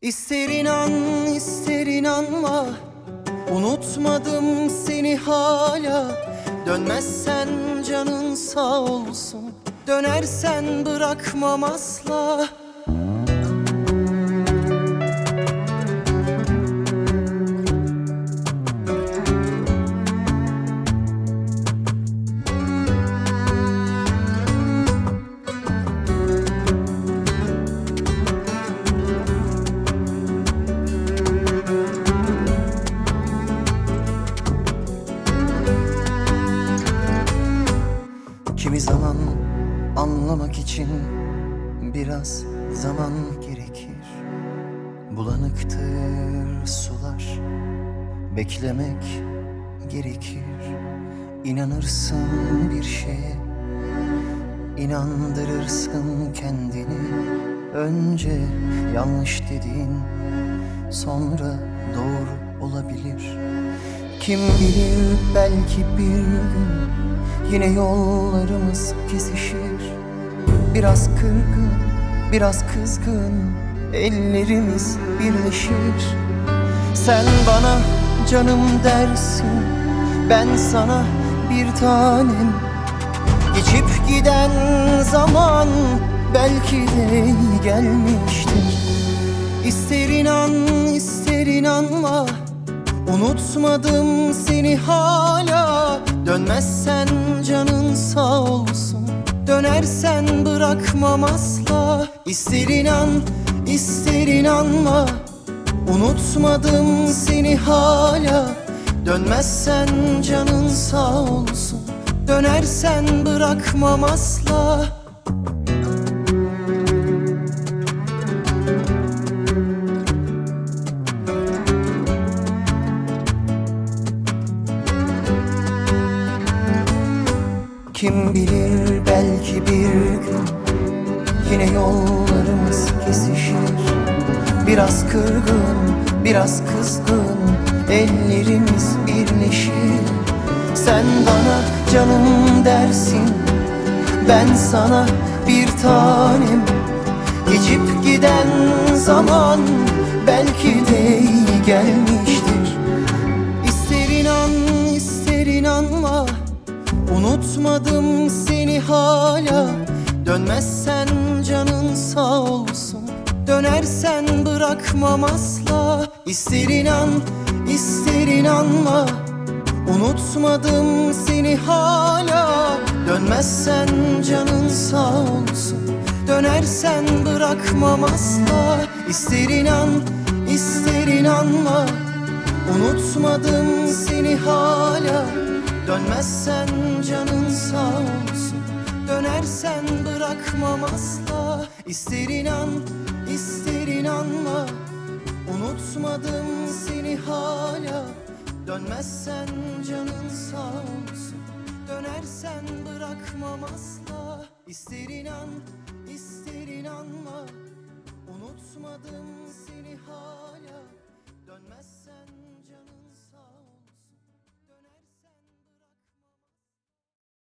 İster inan ister inanma, unutmadım seni hala. Dönmezsen canın sağ olsun, dönersen bırakmam asla. Kimi zaman anlamak için biraz zaman gerekir. Bulanıktır sular, beklemek gerekir. İnanırsın bir şeye, inandırırsın kendini. Önce yanlış dediğin sonra doğru olabilir. Kim bilir, belki bir gün yine yollarımız kesişir. Biraz kırgın, biraz kızgın, ellerimiz birleşir. Sen bana canım dersin, ben sana bir tanem. Geçip giden zaman belki de iyi gelmiştir. İster inan ister inanma, unutmadım seni hala. Dönmezsen canın sağ olsun, dönersen bırakmam asla. İster inan ister inanma, unutmadım seni hala. Dönmezsen canın sağ olsun, dönersen bırakmam asla. Kim bilir, belki bir gün yine yollarımız kesişir. Biraz kırgın, biraz kızgın, ellerimiz birleşir. Sen bana canım dersin, ben sana bir tanem. Geçip giden zaman belki de iyi gelmiştir. İster inan ister inanma, unutmadım seni hala. Dönmezsen canın sağ olsun, dönersen bırakmam asla. İster inan ister inanma, unutmadım seni hala. Dönmezsen canın sağ olsun, dönersen bırakmam asla. İster inan ister inanma, unutmadım seni hala. Dönmezsen canın sağ olsun, dönersen bırakmam asla. İster inan ister inanma, unutmadım seni hala. Dönmezsen canın sağ olsun, dönersen bırakmam asla. İster inan ister inanma, unutmadım seni hala. Dönmezsen